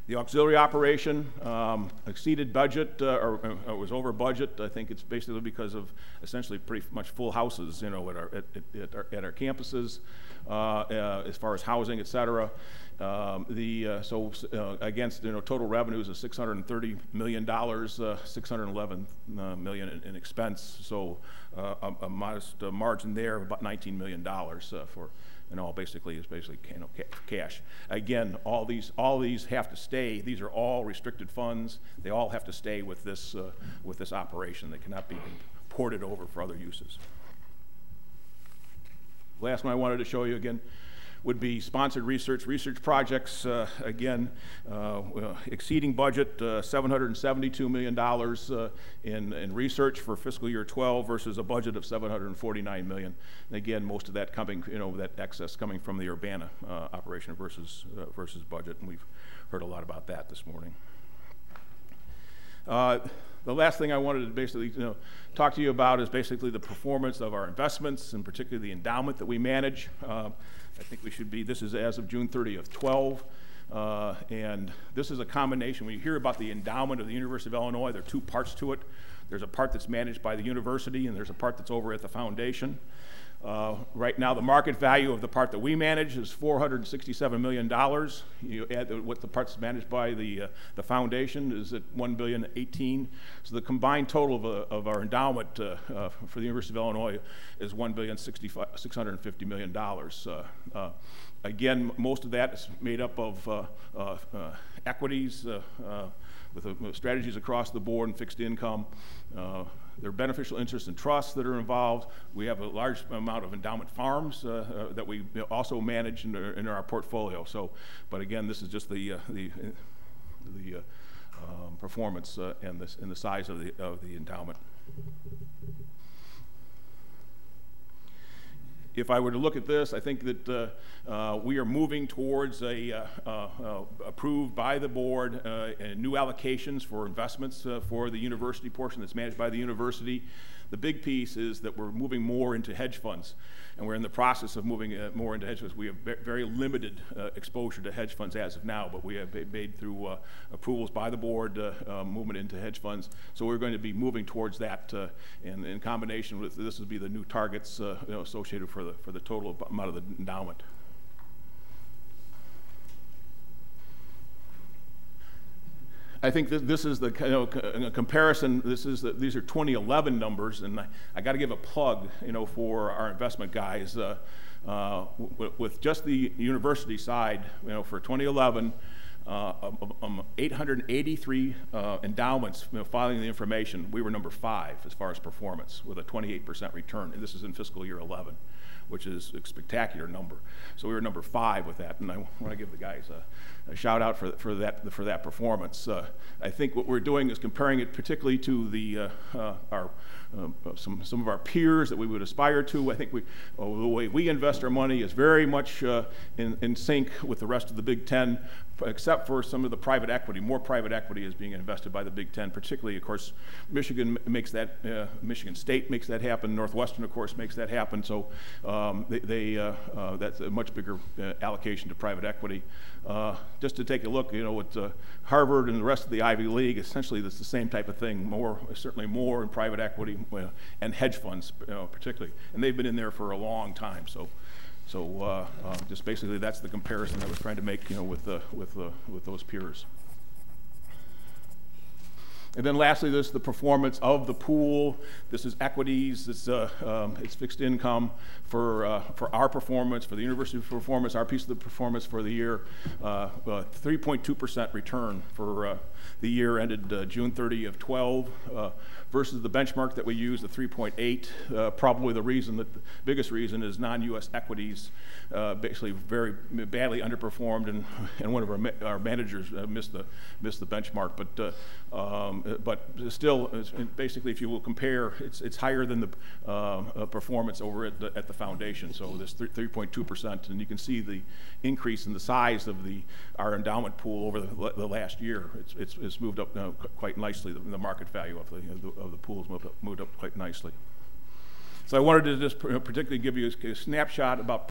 The auxiliary operation exceeded budget, or was over budget. I think it's basically because of essentially pretty much full houses, you know, at our campuses, as far as housing, et cetera. Against, you know, total revenues of $630 million, $611 million in expense. So a modest margin there of about $19 million for. And all basically is basically, you know, cash. Again, all these have to stay. These are all restricted funds. They all have to stay with this operation. They cannot be ported over for other uses. Last one I wanted to show you again would be sponsored research projects. Again, exceeding budget, $772 million in research for fiscal year 12 versus a budget of $749 million. And again, most of that coming, you know, that excess coming from the Urbana operation versus budget, and we've heard a lot about that this morning. The last thing I wanted to basically, you know, talk to you about is basically the performance of our investments, and particularly the endowment that we manage. I think we should be, this is as of June 30th, 12, and this is a combination. When you hear about the endowment of the University of Illinois, there are two parts to it. There's a part that's managed by the university, and there's a part that's over at the foundation. Right now, the market value of the part that we manage is $467 million. You add what the part's managed by the foundation is at $1,018,000,000. So the combined total of our endowment for the University of Illinois is $1,650 million. Again, most of that is made up of equities with strategies across the board and fixed income. There are beneficial interests and trusts that are involved. We have a large amount of endowment farms that we also manage in our portfolio. So, but again, this is just the performance and the size of the endowment. If I were to look at this, I think that we are moving towards approved by the board new allocations for investments for the university portion that's managed by the university. The big piece is that we're moving more into hedge funds, and we're in the process of moving more into hedge funds. We have very limited exposure to hedge funds as of now, but we have made through approvals by the board movement into hedge funds. So we're going to be moving towards that, and in combination with this would be the new targets you know, associated for the total amount of the endowment. I think this is the comparison. These are 2011 numbers, and I got to give a plug, you know, for our investment guys. With just the university side, you know, for 2011, 883 endowments, you know, filing the information. We were number 5 as far as performance, with a 28% return. And this is in fiscal year 11, which is a spectacular number. So we were number 5 with that, and I want to give the guys a shout out for that performance. I think what we're doing is comparing it particularly to some of our peers that we would aspire to. I think the way we invest our money is very much in sync with the rest of the Big Ten, except for some of the private equity. More private equity is being invested by the Big Ten, particularly, of course, Michigan makes that, Michigan State makes that happen, Northwestern, of course, makes that happen, so that's a much bigger allocation to private equity. Just to take a look, you know, with Harvard and the rest of the Ivy League, essentially it's the same type of thing, certainly more in private equity and hedge funds, you know, particularly, and they've been in there for a long time, so just basically that's the comparison I was trying to make, you know, with those peers. And then lastly, this is the performance of the pool. This is equities. It's fixed income for our performance, for the university's performance, our piece of the performance for the year. 3.2% return for the year ended June 30 of 12 versus the benchmark that we use, the 3.8. Probably the biggest reason is non-U.S. equities basically very badly underperformed, and one of our managers missed the benchmark. But still, basically, if you will compare, it's higher than the performance over at the foundation. So this 3.2%, and you can see the increase in the size of our endowment pool over the last year. It's moved up quite nicely. The market value of the pool has moved up quite nicely. So I wanted to just particularly give you a snapshot about